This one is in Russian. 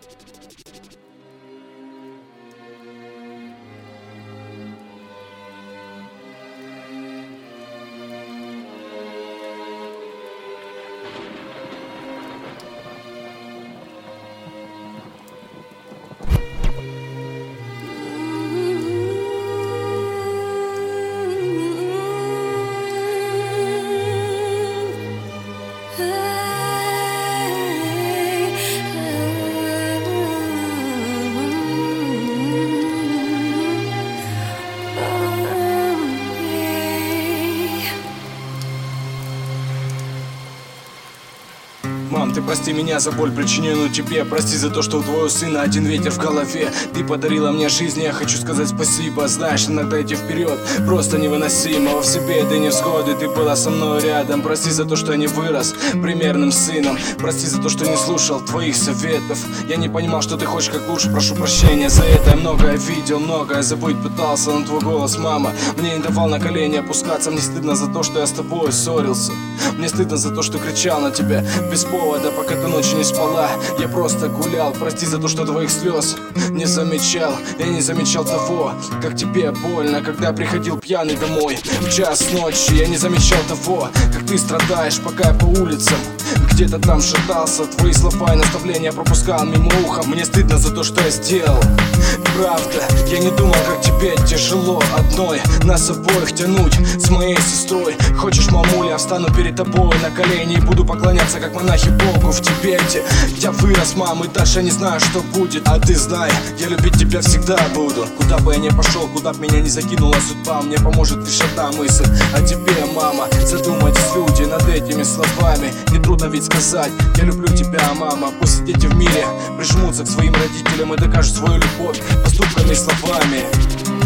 Мам, ты прости меня за боль, причиненную тебе. Прости за то, что у твоего сына один ветер в голове. Ты подарила мне жизнь, я хочу сказать спасибо. Знаешь, иногда идти вперед просто невыносимо. Во все беды, невзгоды, ты была со мной рядом. Прости за то, что я не вырос примерным сыном. Прости за то, что не слушал твоих советов. Я не понимал, что ты хочешь как лучше. Прошу прощения за это. Я многое видел, многое забыть пытался. Но твой голос, мама, мне не давал на колени опускаться. Мне стыдно за то, что я с тобой ссорился. Мне стыдно за то, что кричал на тебя без повода, пока ты ночью не спала. Я просто гулял. Прости за то, что твоих слез не замечал. Я не замечал того, как тебе больно, когда приходил пьяный домой в час ночи. Я не замечал того, как ты страдаешь, пока я по улицам где-то там шатался. Твои слова и наставления пропускал мимо уха. Мне стыдно за то, что я сделал. Правда, я не думал, как тебе тяжело одной нас обоих тянуть с моей сестрой. Хочешь, мамуля, я встану перед тобой на колени и буду поклоняться, как монахи, Богу в Тибете. Я вырос, мам, и дальше не знаю, что будет. А ты знай, я любить тебя всегда буду. Куда бы я ни пошел, куда бы меня ни закинула судьба, мне поможет лишь одна мысль о тебе, мама. Задумайтесь, люди, над этими словами. Нетрудно ведь сказать, я люблю тебя, мама. Пусть дети в мире прижмутся к своим родителям и докажут свою любовь поступками и словами.